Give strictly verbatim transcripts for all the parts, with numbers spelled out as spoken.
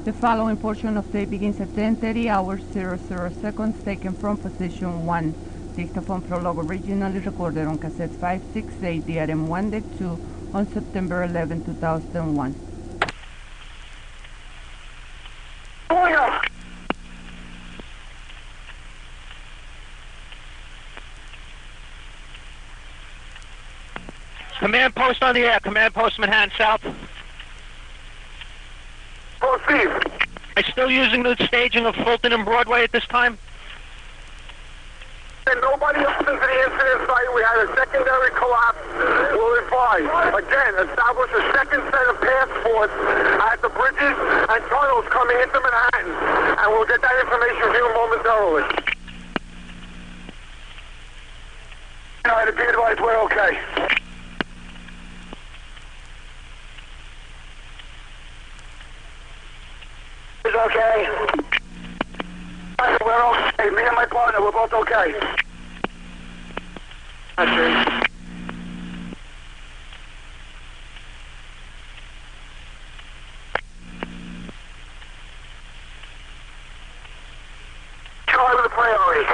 The following portion of day begins at ten thirty hours zero zero seconds, taken from position one. Dictaphone prologue originally recorded on cassette five six eight, D R M one, deck two, on September eleventh, two thousand one. Command post on the air. Command post Manhattan South. Proceed. Are you still using the staging of Fulton and Broadway at this time? And nobody else into the incident site. We had a secondary collapse. We'll advise. Again, establish a second set of passports at the bridges and tunnels coming into Manhattan. And we'll get that information to you momentarily. All right, be advised, we're okay. It's okay. We're okay. Me and my partner, we're both okay. That's it. Charlie with the priority.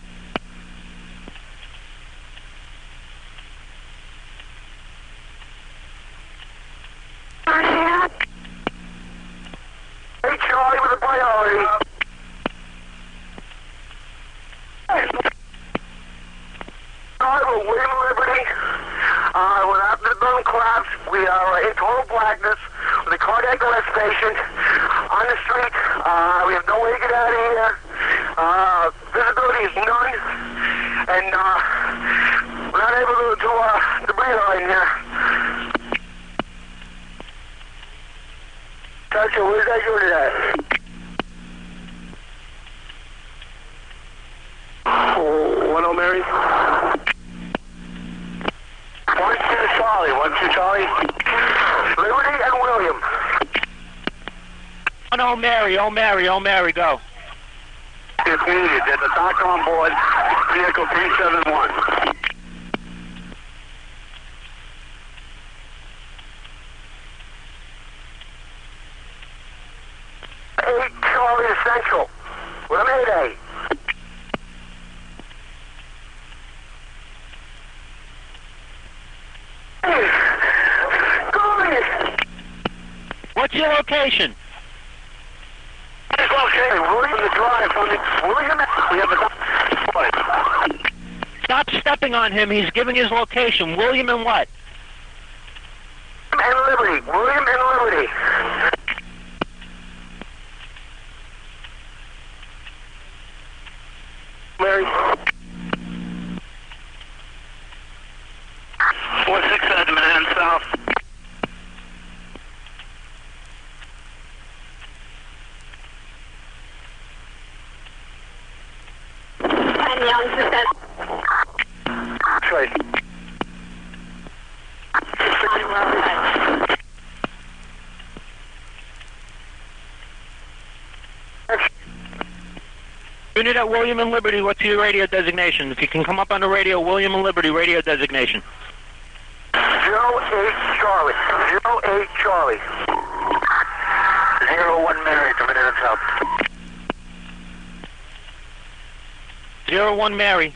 Hey, Charlie with a priority. Charlie, we're William Liberty. Uh, we're after the building collapse. We are in total blackness with a cardiac arrest patient on the street. Uh, we have no way to get out of here. Uh, visibility is none. And, uh, we're not able to, to, uh, to breathe on here. Gotcha, where's that unit at? Oh, one oh Mary. One two Charlie, one two Charlie. Liberty and William. Oh, no, Mary, oh, Mary, oh, Mary, go. If needed, there's a doctor on board, vehicle three seven one. eight Charlie Essential. With a mayday. What's your location? Okay, William the drive from the William. We have a Stop stepping on him. He's giving his location. William and what? and Liberty. William and Liberty. Mary. Four six seven Manhattan South. And Young says, Trey. Unit at William and Liberty, what's your radio designation? If you can come up on the radio, William and Liberty, radio designation. Zero eight Charlie. Zero eight Charlie. Zero one Mary to Manhattan South. Zero one Mary.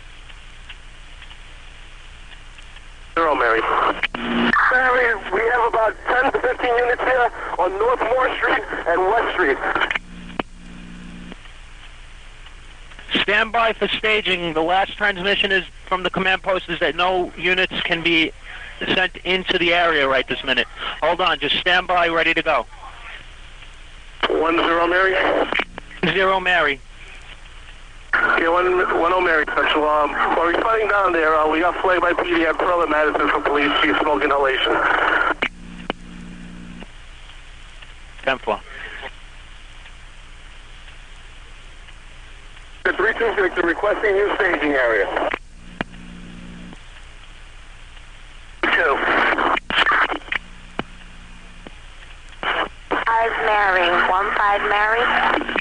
Zero Mary. Mary, we have about ten to fifteen units here on North Moore Street and West Street. Stand by for staging. The last transmission is from the command post is that no units can be sent into the area right this minute. Hold on, just stand by, ready to go. One zero Mary. Zero Mary. Yeah, one one oh Mary. So um, while we're fighting down there, uh, we got flagged by P D at Pearl and Madison for police chief smoke inhalation. tenth floor. The three two Victor requesting new staging area. Two. five Mary, one five Mary.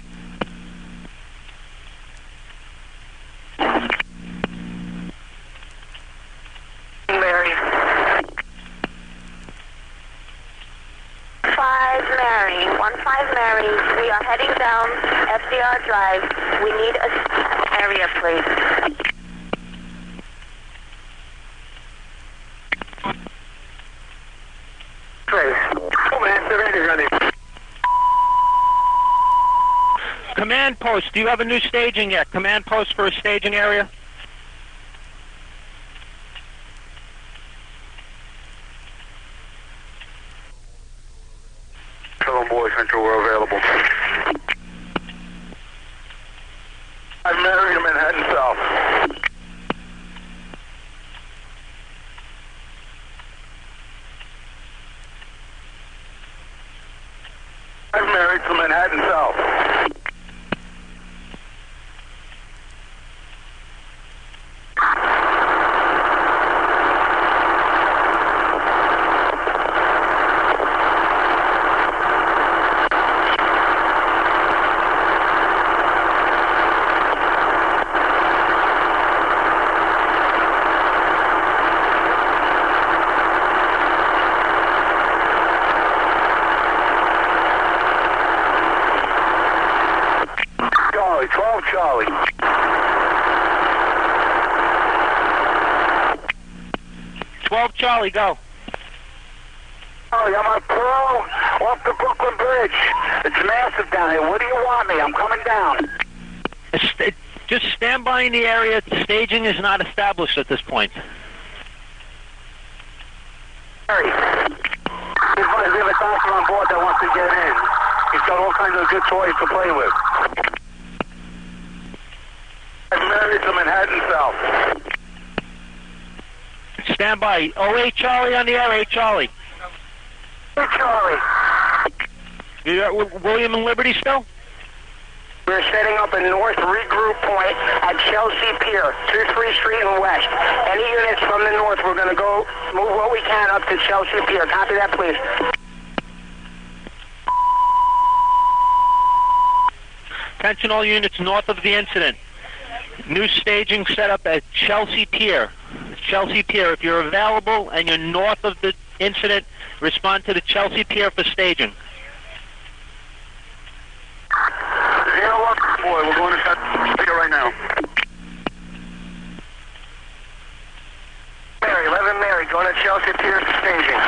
Mary. five Mary, one five five Mary. We are heading down F D R Drive. We need a area, please. Command post, do you have a new staging yet? Command post for a staging area? Seven Boy Central, we're available. I'm Mary to Manhattan South. I'm married to Manhattan South. twelve Charlie. twelve Charlie, go. Charlie, I'm on Pearl off the Brooklyn Bridge. It's massive down here. Where do you want me? I'm coming down. St- just stand by in the area. Staging is not established at this point. Harry, we have a doctor on board that wants to get in. He's got all kinds of good toys to play with. I'm married to Manhattan South. Stand by. oh eight Charlie on the air, eight Charlie. Hey, Charlie. You got W- William and Liberty still? We're setting up a north regroup point at Chelsea Pier, two three Street and West. Any units from the north, we're going to go move what we can up to Chelsea Pier. Copy that, please. Attention all units north of the incident. New staging set up at Chelsea Pier. Chelsea Pier. If you're available and you're north of the incident, respond to the Chelsea Pier for staging. Zero one boy, we're going to Chelsea Pier right now. Mary, eleven Mary, going to Chelsea Pier for staging.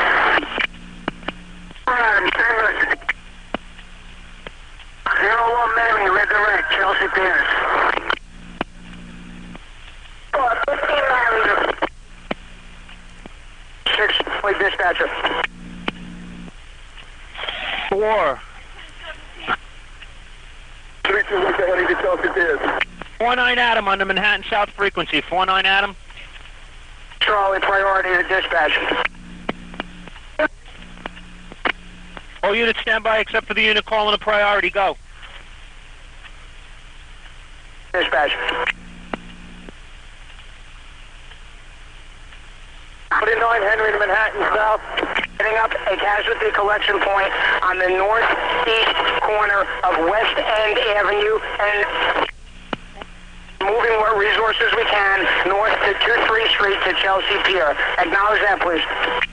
Zero one Mary, redirect, Chelsea Pier. fifteen Mary. Six, wait, dispatcher. Four. Three, two, one, seven, eight, Chelsea Pier. Four nine Adam on the Manhattan South frequency. Four nine Adam. Charlie, priority to dispatch. All units stand by except for the unit calling a priority. Go. Dispatch. twenty-nine Henry to Manhattan South. Setting up a casualty collection point on the northeast corner of West End Avenue and moving what resources we can north to two three Street to Chelsea Pier. Acknowledge that, please.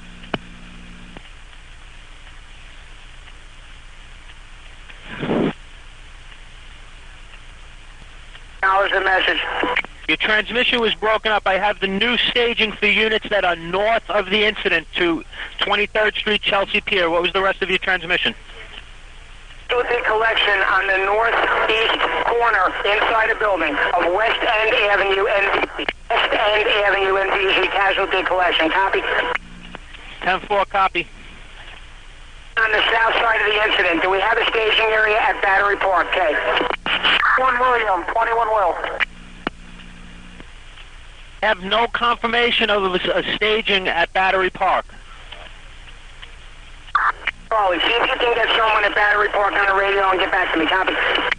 Acknowledge the message. Your transmission was broken up. I have the new staging for units that are north of the incident to twenty-third Street, Chelsea Pier. What was the rest of your transmission? Casualty collection on the northeast corner inside a building of West End Avenue and West End Avenue and D Z casualty collection. Copy. ten four, copy. On the south side of the incident, do we have a staging area at Battery Park? Okay. one William, twenty-one Will. Have no confirmation of a, a staging at Battery Park. Charlie, see if you can get someone at Battery Park on the radio and get back to me. Copy.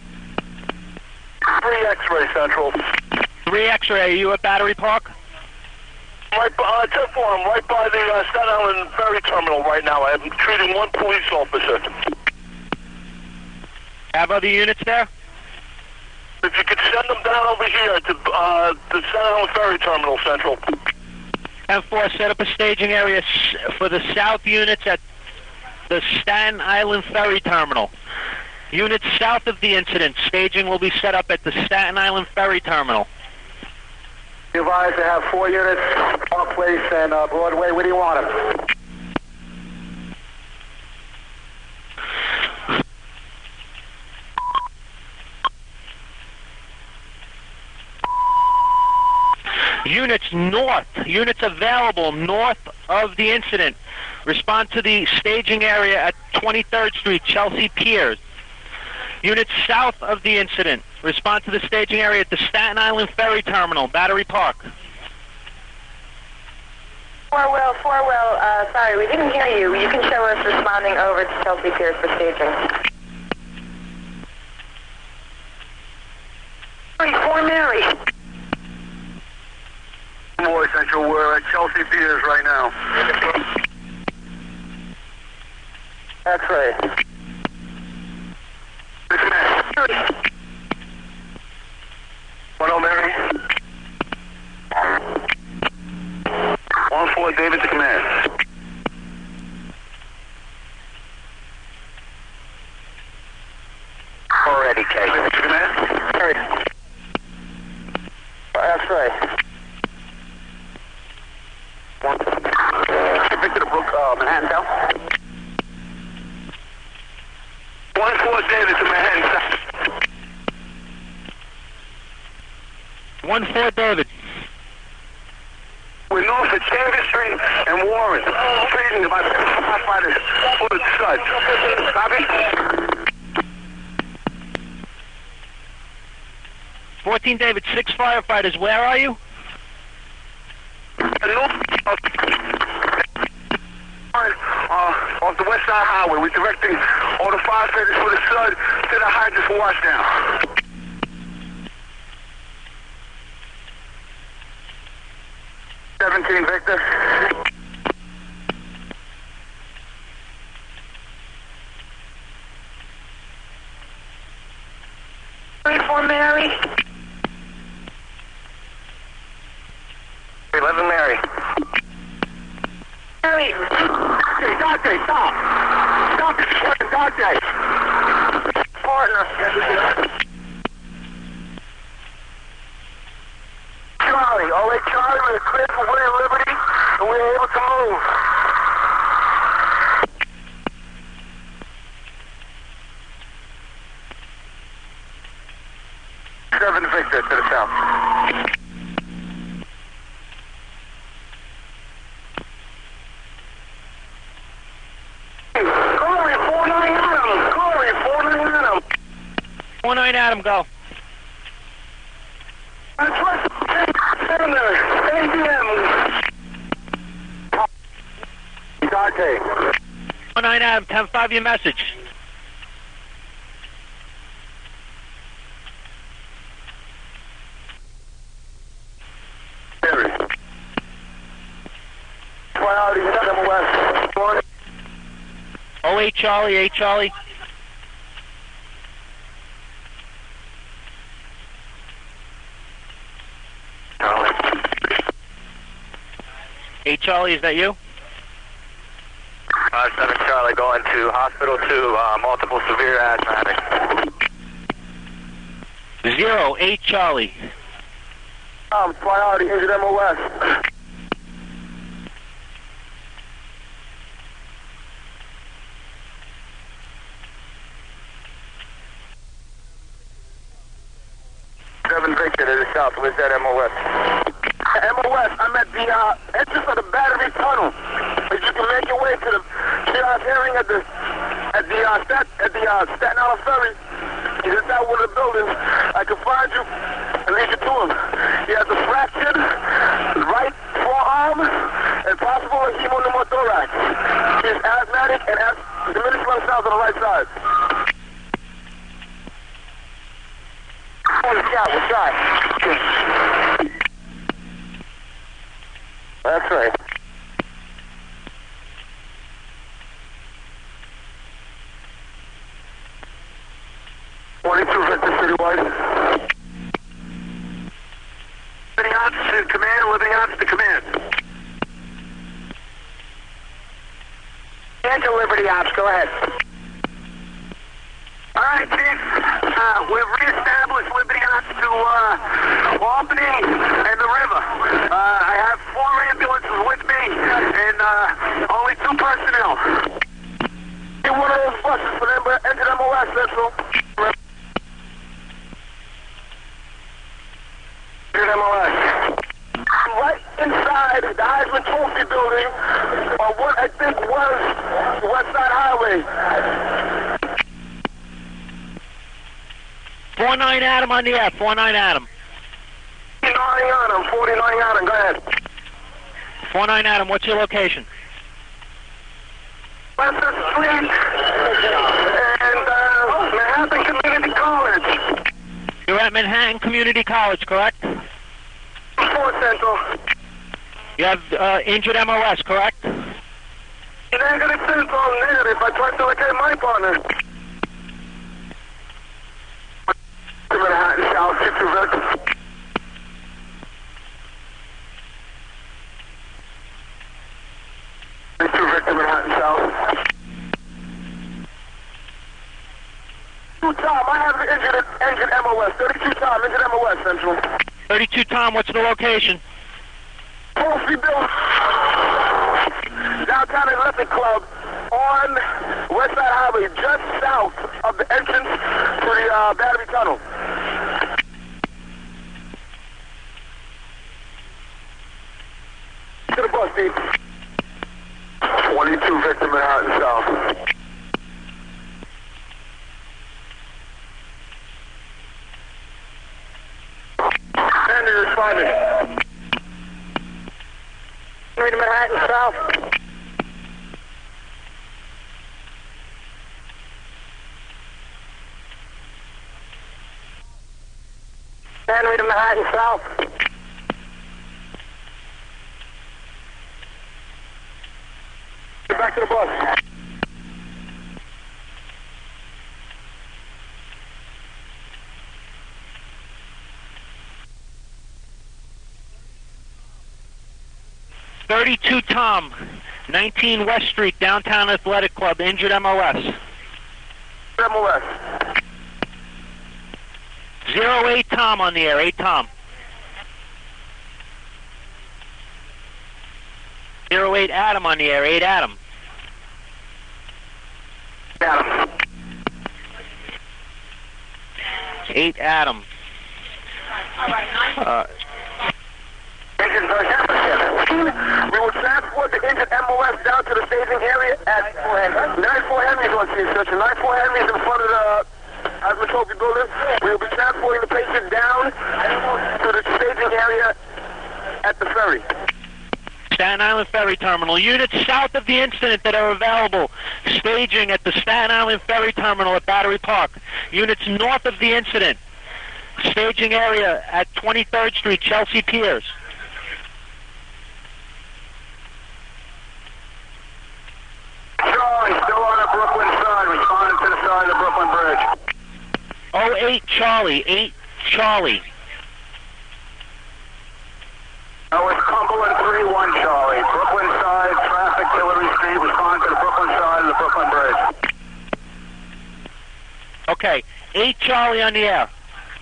Three X-ray Central. Three X-ray. Are you at Battery Park? Right, uh, ten four. I'm right by the uh, Staten Island ferry terminal right now. I'm treating one police officer. Have other units there? If you could send them down over here to uh, the Staten Island ferry terminal, Central. ten four, set up a staging area s- for the south units at the Staten Island ferry terminal. Units south of the incident, staging will be set up at the Staten Island Ferry Terminal. You advised to have four units, Park Place and uh, Broadway. Where do you want them? Units north, units available north of the incident. Respond to the staging area at twenty-third Street, Chelsea Piers. Units south of the incident. Respond to the staging area at the Staten Island Ferry Terminal, Battery Park. Four Will, Four Will, uh, sorry, we didn't hear you. You can show us responding over to Chelsea Piers for staging. Four Mary. Boy, Central, we're at Chelsea Piers right now. X-ray. One oh Mary. One four David to command. Already, K. David to command. Mary. X-ray. One. Victor to Brook, uh, Manhattan South. One four David to Manhattan South. One four David. We're north of Chambers Street and Warren. Trading about firefighters for the Sud. Copy? fourteen David, six firefighters. Where are you? North of, uh, off the West Side Highway. We're directing all the firefighters for the Sud to the hydrants for washdown. seventeen Victor. twenty-four Mary. eleven Mary. Mary. Hey, Dante, stop. Stop this fucking Dante. Partner. Charlie, all right, Charlie, we're clear for William Liberty, and we're able to move. Seven Victor to the south. Corey, four nine Adam. Corey, four nine Adam. four nine Adam, go. Dante. four nine Adam, ten five, your message. Barry. Priority, seven West. Morning. Oh eight Charlie, eight Charlie. eight Charlie, is that you? Uh, seven Charlie going to hospital two, uh, multiple severe asthmatic. Zero, eight Charlie. Um, priority, injured M O S. Seven Victor to the south, where's that M O S? M O S, I'm at the uh, entrance of the Battery Tunnel. If you can make your way to the sheriff's hearing at the at the uh, stat, at the uh, Staten Island Ferry, he's inside one of the buildings. I can find you and lead you to him. He has a fractured right forearm and possible hemopneumothorax. He's asthmatic and has diminished lung cells on the right side. Oh, shot, we'll try. That's right. twenty-two Victor Citywide. Living ops to command, living ops to command. Enter Liberty ops, go ahead. Alright, injured M L S. Right inside the Heisman Trophy building on what I think was West Side Highway. four nine Adam on the air, four nine Adam. forty-nine Adam, forty-nine Adam, go ahead. four nine Adam, what's your location? Western Street and uh, Manhattan Community College. You're at Manhattan Community College, correct? Sports Central. You have uh, injured M O S, correct? Negative symptom, negative. I tried to locate my partner. Manhattan South, six two victims. Two victim Manhattan South. Two Tom, I have the injured, injured M O S. thirty-two Tom, injured M O S Central. thirty-two Tom, what's the location? Trophy Building. Downtown Athletic Club on West Side Highway, just south of the entrance to the uh, Battery Tunnel. To the bus, Steve. twenty-two victim Manhattan South. Sandy responded. Read Manhattan South. Henry to Manhattan South. Get back to the bus. thirty-two Tom, nineteen West Street, Downtown Athletic Club, injured M O S. M O S. zero eight Tom on the air, eight Tom. zero eight Adam on the air, eight Adam. Adam. eight Adam. Uh, We will transport the injured M O S down to the staging area at ninety-four Henry's on scene, sir. ninety-four Henry's in front of the Heisman Trophy building. We will be transporting the patient down to the staging area at the ferry. Staten Island Ferry Terminal. Units south of the incident that are available. Staging at the Staten Island Ferry Terminal at Battery Park. Units north of the incident. Staging area at twenty-third Street, Chelsea Piers. Charlie, still on the Brooklyn side, responding to the side of the Brooklyn Bridge. oh eight Charlie, eight Charlie. That was Cumberland three one Charlie. Brooklyn side, traffic, Hillary Street, responding to the Brooklyn side of the Brooklyn Bridge. Okay, eight Charlie on the air.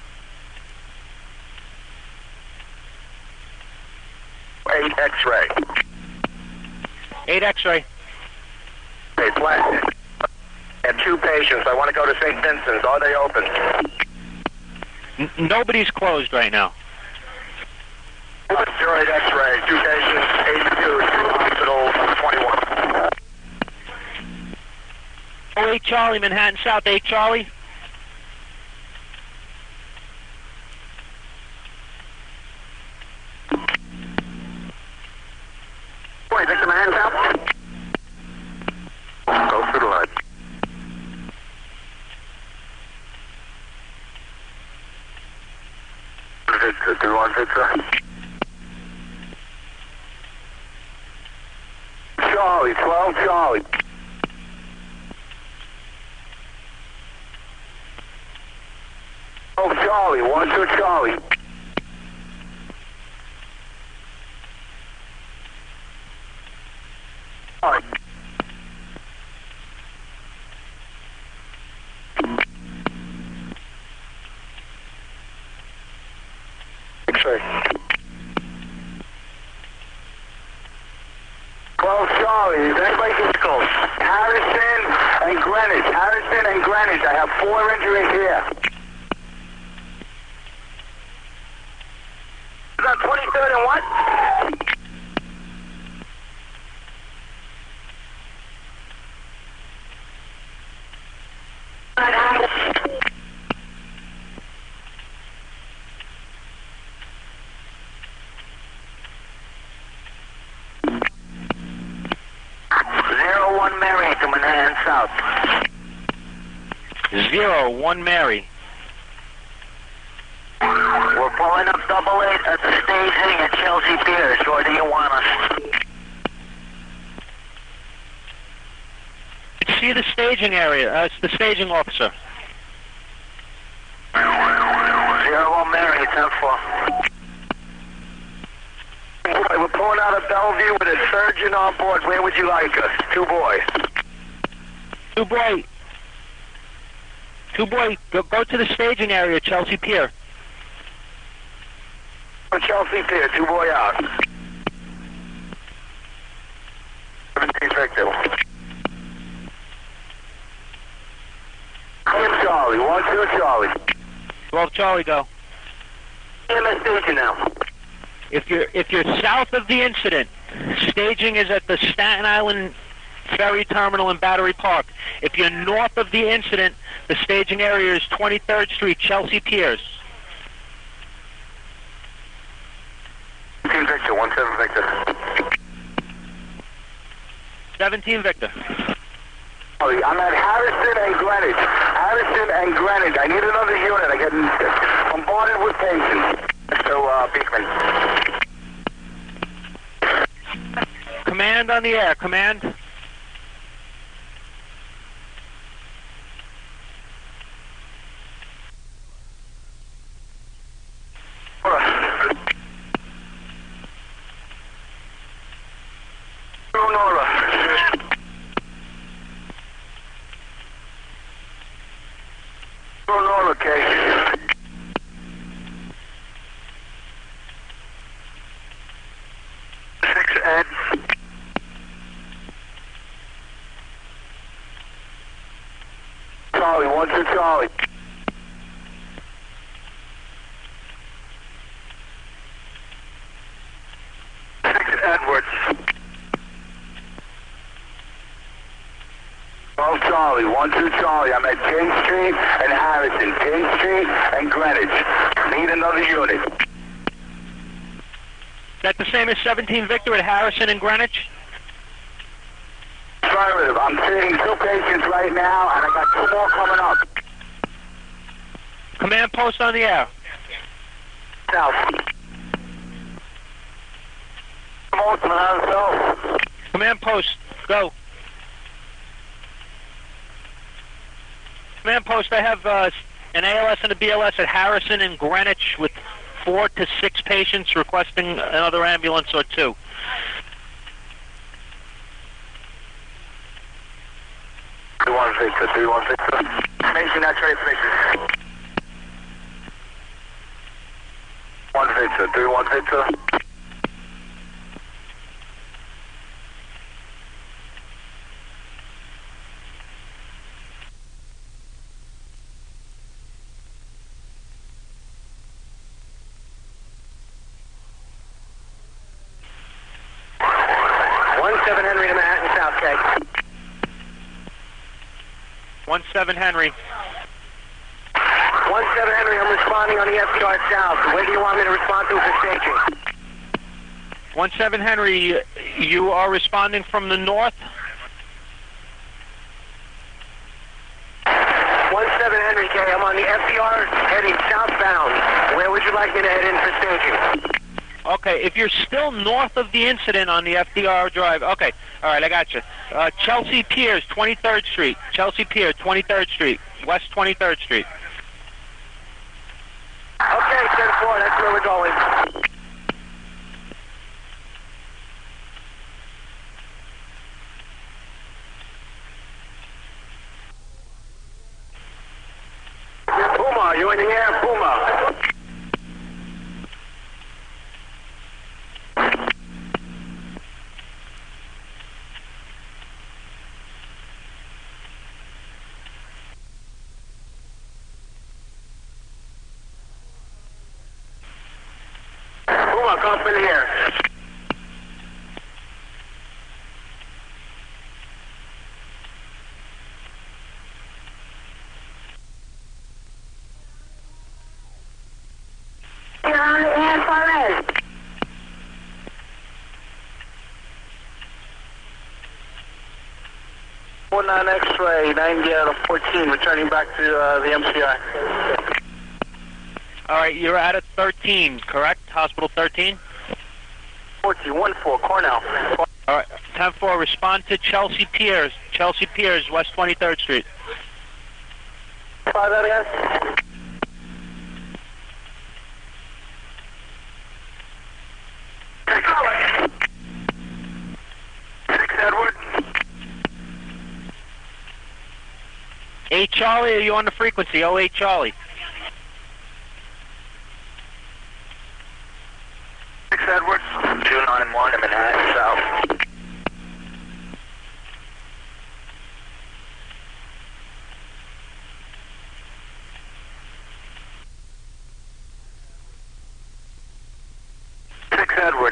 eight X-ray. eight X-ray. Hey, Black. I have two patients. I want to go to Saint Vincent's. Are they open? N- nobody's closed right now. zero eight X-ray. Two patients, eighty-two, hospital, twenty-one. oh eight Charlie, Manhattan South, eight Charlie. Wait, Victor Manhattan South? Go through the line. Victor, do you want Victor? Charlie, twelve Charlie. Oh, Charlie, one, two, Charlie. All right. X-ray. twelve Charlie, is anybody physical? Harrison and Greenwich. Harrison and Greenwich. I have four injuries here. south. Zero, one Mary. We're pulling up double eight at the staging at Chelsea Piers. Where do you want us? See the staging area. Uh, it's the staging officer. Zero, one Mary, ten four. We're pulling out of Bellevue with a surgeon on board. Where would you like us? Two boys. Two boy. Two boy, go, go to the staging area, Chelsea Pier. Chelsea Pier, two boy out. seventeen Victor. Team Charlie, one, two, Charlie. twelve Charlie, go. M S station now. If you're if you're south of the incident, staging is at the Staten Island Ferry Terminal in Battery Park. If you're north of the incident, the staging area is twenty-third Street, Chelsea Piers. seventeen Victor, one seven Victor. seventeen Victor. Charlie, I'm at Harrison and Greenwich. Harrison and Greenwich. I need another unit. I get bombarded with patients. So, uh, Beekman. Command on the air. Command. Charlie, one, two, Charlie. Six Edwards. twelve Charlie, one, two, Charlie. I'm at King Street and Harrison. King Street and Greenwich. Need another unit. Is that the same as seventeen Victor at Harrison and Greenwich? Affirmative. I'm seeing two patients right now, and I got two more coming up. Command post on the air. South. Multiple on south. Command post, go. Command post, I have uh, an A L S and a B L S at Harrison and Greenwich with four to six patients requesting another ambulance or two. three one Victor, three one Victor. Making that transmission. one Victor, three one Victor. one seven Henry to Manhattan, South Keg. one seven Henry. one seven Henry, I'm responding on the F D R South. Where do you want me to respond to for staging? one seven Henry, you are responding from the north? one seven Henry, K, I'm on the F D R heading southbound. Where would you like me to head in for staging? Okay, if you're still north of the incident on the F D R drive, okay, all right, I got you. Uh, Chelsea Piers, twenty-third Street. Chelsea Pier, twenty-third Street, West twenty-third Street. Okay, ten four, that's where we're going. Puma, you in the air, Puma. Puma, come up in the air. You're on the air for us. one one on X-ray, ninety out of fourteen, returning back to uh, the M C I. All right, you're out of thirteen, correct? Hospital thirteen? fourteen, one four, Cornell. All right, ten four, respond to Chelsea Piers, Chelsea Piers, West twenty-third Street. Try that again. Six Edward. eight Charlie, are you on the frequency? oh eight Charlie. Six Edward. two nine one in Manhattan South. Six Edward.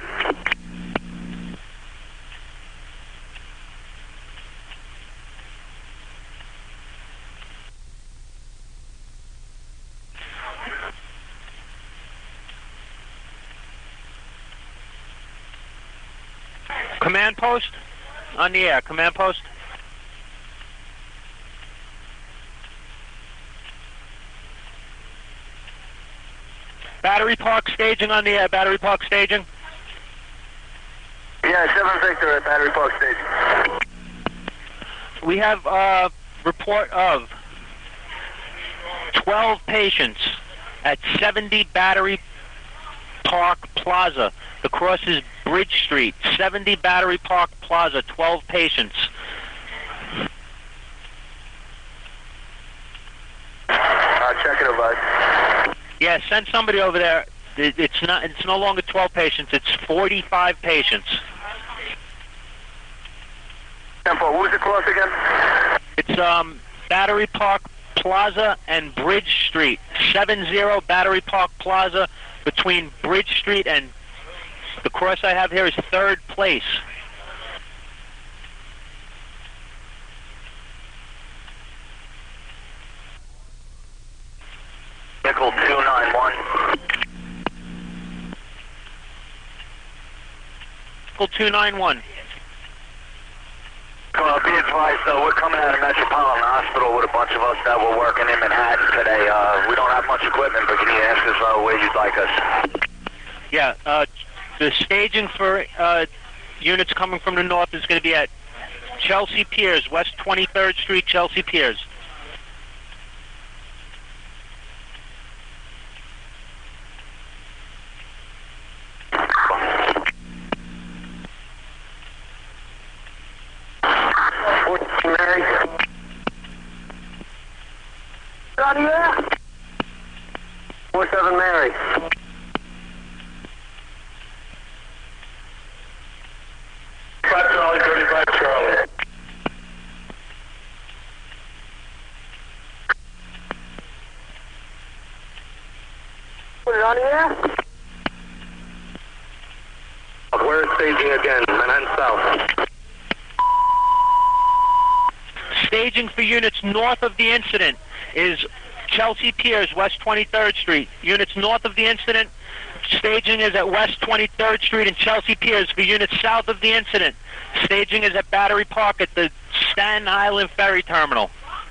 Command post? On the air, command post? Battery Park staging on the air, Battery Park staging? Yeah, seven Victor at Battery Park Station. We have a report of twelve patients at seventy Battery Park Plaza. The cross is Bridge Street, seventy Battery Park Plaza, twelve patients. Uh, check it, bud. Yeah, send somebody over there. It, it's not. It's no longer twelve patients. It's forty-five patients. ten four, what was the cross again? It's um Battery Park Plaza and Bridge Street, seven zero Battery Park Plaza between Bridge Street and the cross I have here is third place. Nickel two nine one. Nickel two nine one. Uh, be advised, though, we're coming out of Metropolitan Hospital with a bunch of us that were working in Manhattan today. Uh, we don't have much equipment, but can you ask us uh, where you'd like us? Yeah, uh, the staging for uh, units coming from the north is going to be at Chelsea Piers, West twenty-third Street, Chelsea Piers. Mary. Out here? four seven Mary. five Charlie, thirty-five Charlie. Put it on here? We're staging again, Manhattan South. Staging for units north of the incident is Chelsea Piers, West twenty-third Street. Units north of the incident, staging is at West twenty-third Street and Chelsea Piers. For units south of the incident, staging is at Battery Park at the Staten Island Ferry Terminal.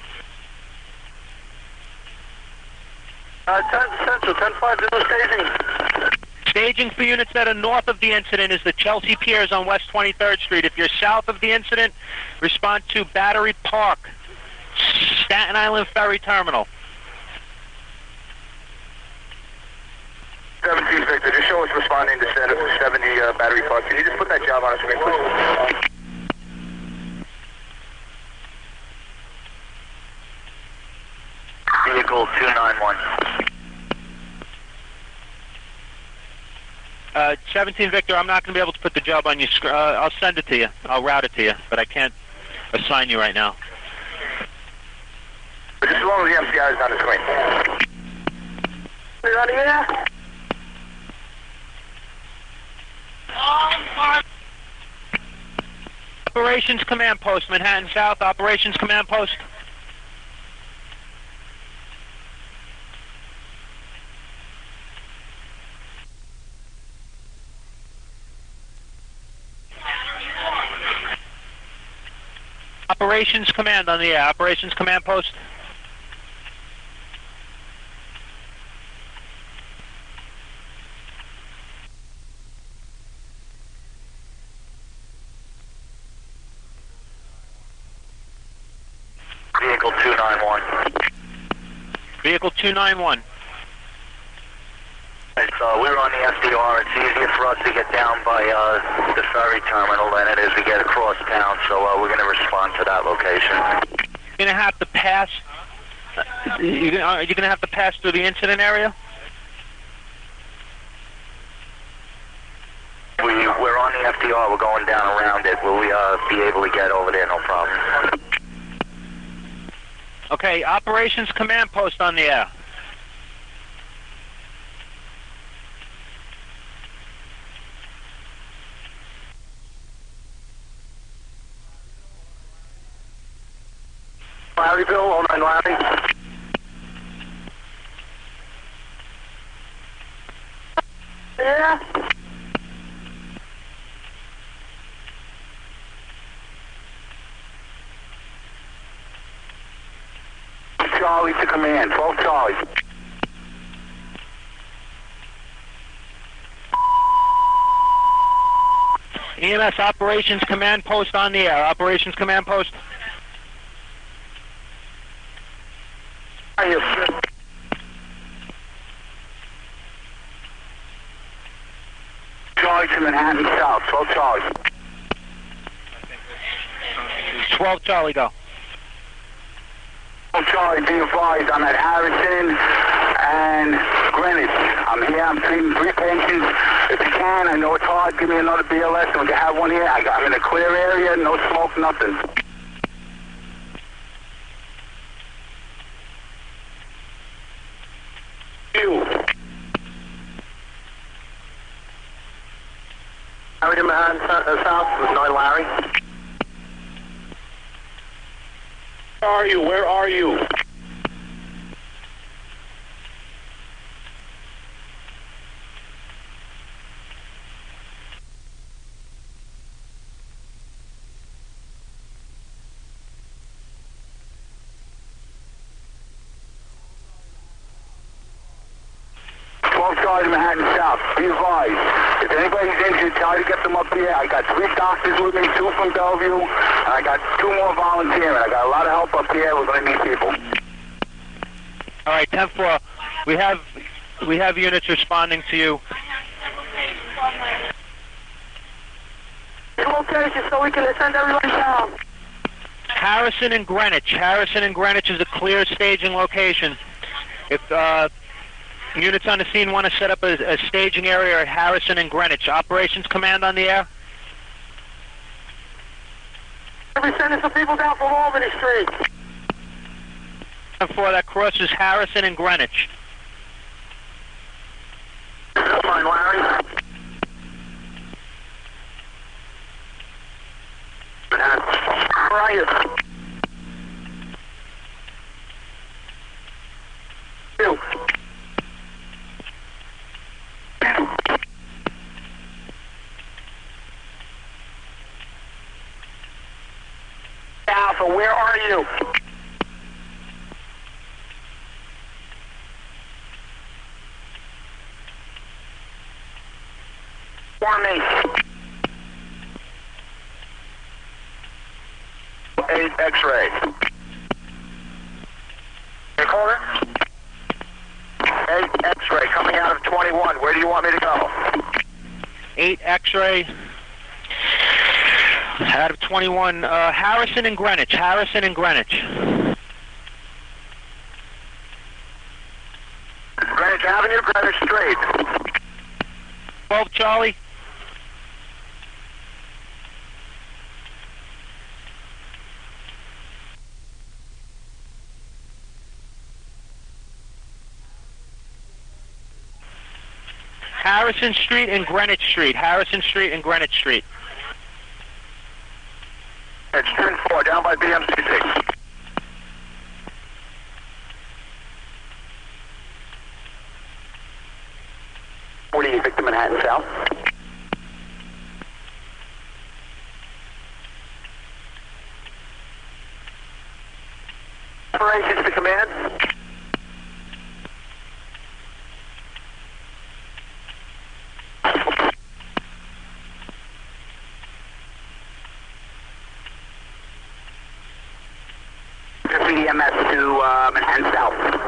Uh, ten Central, ten five, zero staging. Staging for units that are north of the incident is the Chelsea Piers on West twenty-third Street. If you're south of the incident, respond to Battery Park, Staten Island Ferry Terminal. seventeen Victor, just show us responding to seventy uh, Battery Park. Can you just put that job on a screen, please? Vehicle two nine one. Uh, seventeen Victor, I'm not going to be able to put the job on your screen. Uh, I'll send it to you. I'll route it to you, but I can't assign you right now. But just as long as the M C I is on the screen. Put it on here? Operations Command Post, Manhattan South. Operations Command Post. Operations Command on the air. Operations Command Post. Vehicle two nine one. Vehicle two nine one. It's, uh, we're on the F D R. It's easier for us to get down by uh, the ferry terminal than it is to get across town, so uh, we're going to respond to that location. You're going to have to pass. You're going are you going to have to pass through the incident area? We, we're on the F D R. We're going down around it. Will we uh, be able to get over there? No problem. Okay, Operations Command Post on the air. Larryville, oh nine Larry. Yeah. Charlie to command, twelve Charlie. E M S Operations Command Post on the air. Operations Command Post. Are you? Charlie to Manhattan South, twelve Charlie. twelve Charlie, go. twelve Charlie, be advised, I'm at Harrison and Greenwich. I'm here, I'm treating three patients. If you can, I know it's hard, give me another B L S, and we can have one here. I got, I'm in a clear area, no smoke, nothing. You. Harry to Manhattan South with nine Larry. Where are you? Where are you? twelve Charlie, Manhattan South. Be advised. If anybody's injured, try to get them up here. I got three doctors with me, two from Bellevue, and I got two more volunteering. I got a lot of help up here. We're going to need people. All right, ten four. We have we have units responding to you. Location so we can send everybody down. Harrison and Greenwich. Harrison and Greenwich is a clear staging location. If uh, units on the scene want to set up a, a staging area at Harrison and Greenwich. Operations Command on the air. We're sending some people down from Albany Street. ten four, that crosses Harrison and Greenwich. Come on, Larry. Where are you? You. Alpha, where are you? For me. Eight X-ray. You call it? Eight X-ray coming out of twenty-one. Where do you want me to go? eight X-ray out of twenty-one. Uh, Harrison and Greenwich. Harrison and Greenwich. Greenwich Avenue, Greenwich Street. twelve Charlie. Harrison Street and Greenwich Street. Harrison Street and Greenwich Street. It's ten four, down by B M C six. forty-eight Victor Manhattan South. Operations to command. B M S to uh, Manhattan South.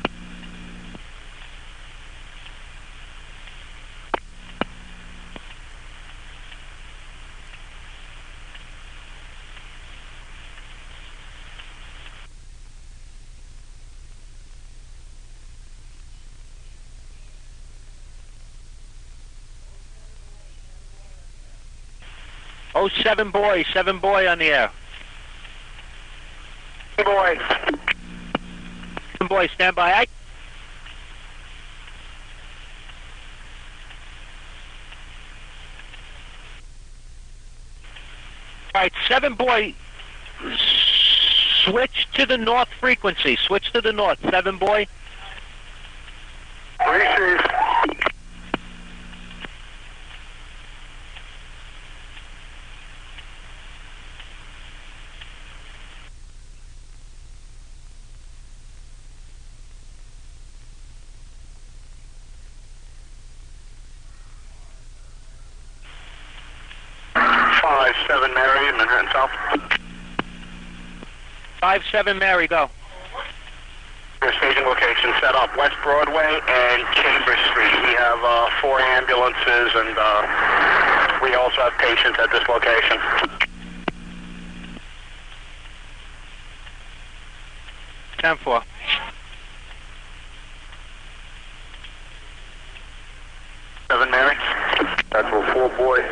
Oh, seven boy, seven boy on the air. Boy. Seven boy, stand by. I All right, seven boy, switch to the north frequency. Switch to the north, seven boy. Receive. Five seven Mary, Manhattan South. Five seven Mary, go. Your staging location set up West Broadway and Chambers Street. We have uh, four ambulances, and uh, we also have patients at this location. ten four. Seven Mary. That's for four boy.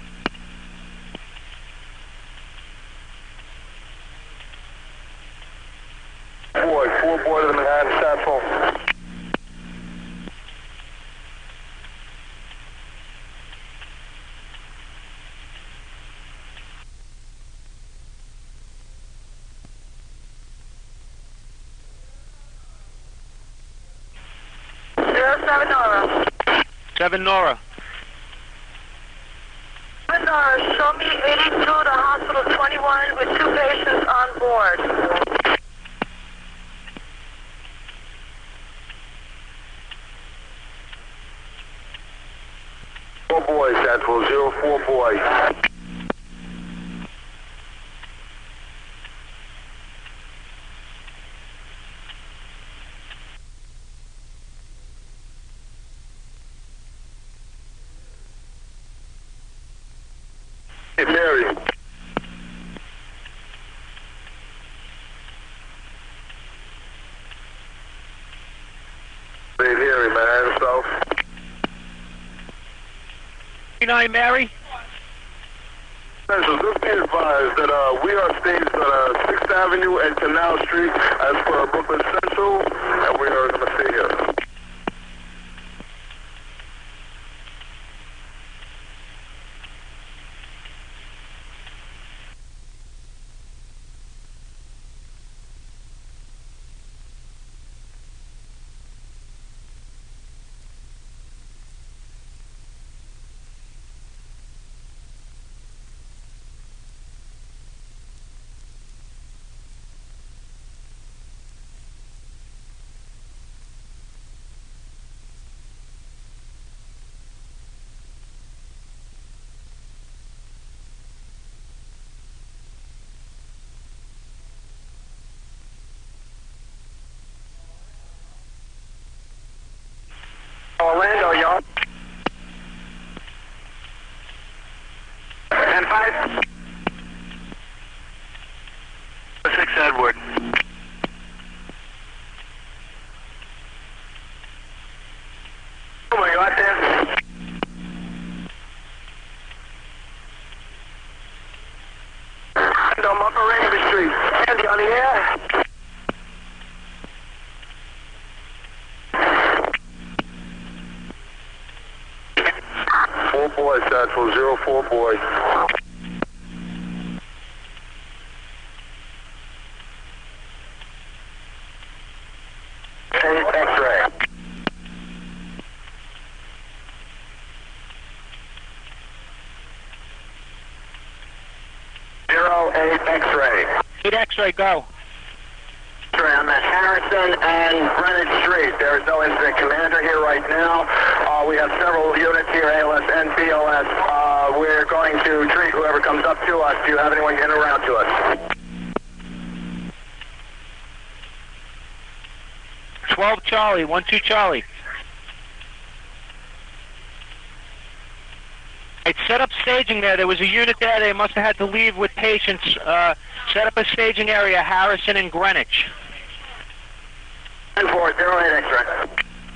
Boy, four boy to the Manhattan Central. Zero seven Nora. Seven Nora. Seven Nora, show me eighty-two to hospital twenty-one with two patients on board. Four boy, Central, zero four boy. Hey, Mary. Hey, Mary, man, South. nine Mary. So just be advised that uh, we are staged on uh, sixth Avenue and Canal Street as per Brooklyn Central, and we are going to stay here. Orlando, y'all. And five. Six Edward. Oh my God, there. And I'm up around the street. Andy on the air. Four boy, Central, zero four boy. X-ray. Zero eight X-ray. Eight X-ray, go. X-ray. Harrison and Greenwich Street. There is no incident commander here right now. Uh, we have several units here, A L S and B L S. Uh, we're going to treat whoever comes up to us. Do you have anyone getting around to us? twelve Charlie, one two Charlie. Right, set up staging there. There was a unit there. They must have had to leave with patients. Uh, set up a staging area, Harrison and Greenwich. ten four zero eight X-ray.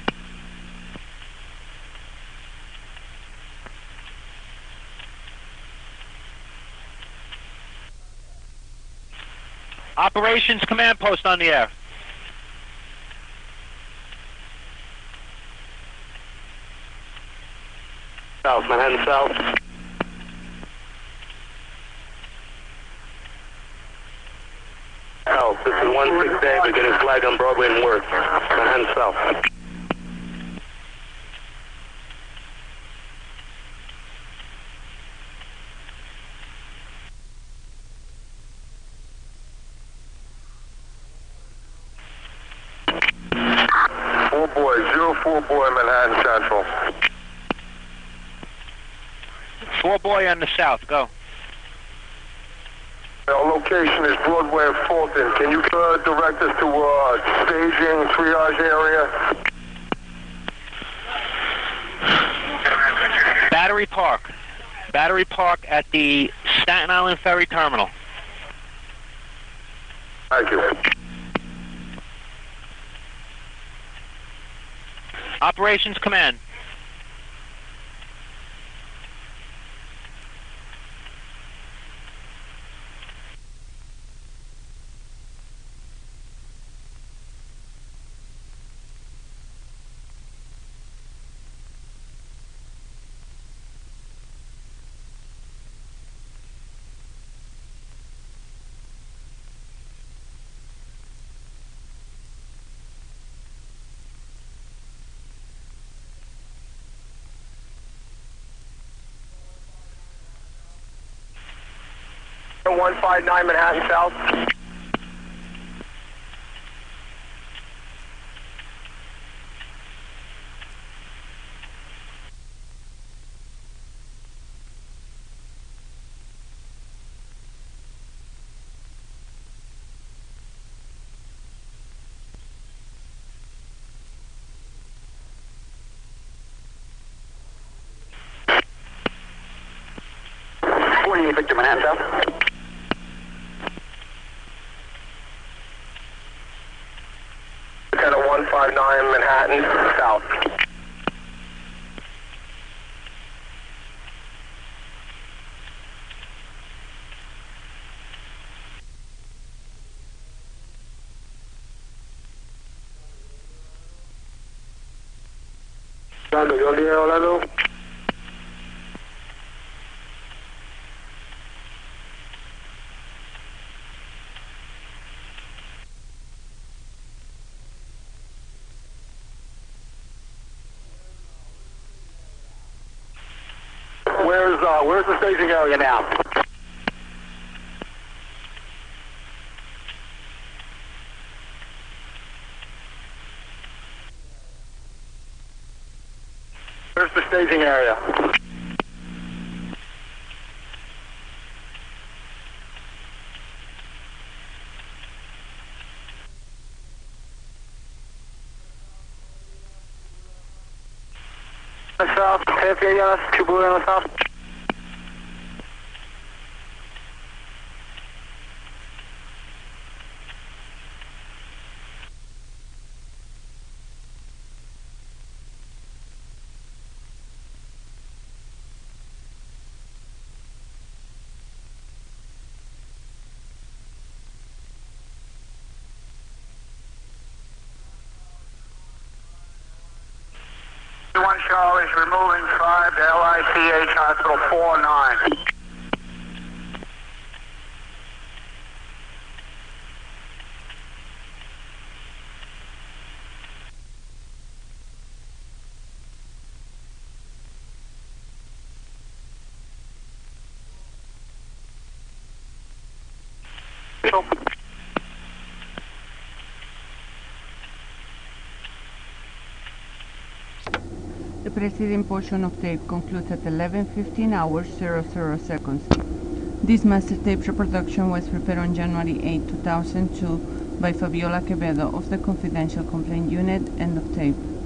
Operations command post on the air. South, Manhattan South. South, this is one six eight. We're getting flagged on Broadway and Worth. Manhattan South. Four boy, zero four boy, Manhattan Central. Four boy on the south, go. Our location is Broadway and Fulton. Can you uh, direct us to uh, staging, triage area? Battery Park. Battery Park at the Staten Island Ferry Terminal. Thank you. Operations command. one five nine Manhattan South. forty-eight Victor, Manhattan South. one five nine Manhattan South. Orlando, ¿yo dije Orlando? Where's uh, where's the staging area now? Where's the staging area? South, F A S, two blue on the south. One Charlie is removing five to L I C H Hospital four nine. The preceding portion of tape concludes at eleven fifteen hours zero zero seconds. This master tape reproduction was prepared on January eighth two thousand two by Fabiola Quevedo of the Confidential Complaint Unit. End of tape.